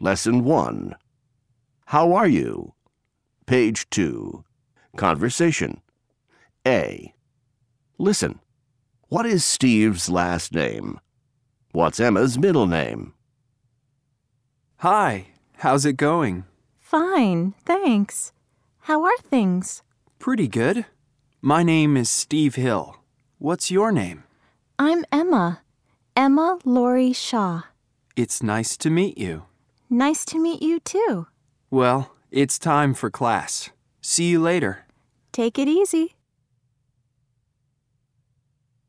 Lesson 1. How are you? Page 2. Conversation. A. Listen. What is Steve's last name? What's Emma's middle name? Hi, how's it going? Fine, thanks. How are things? Pretty good. My name is Steve Hill. What's your name? I'm Emma. Emma Laurie Shaw. It's nice to meet you. Nice to meet you too. Well, it's time for class. See you later. Take it easy.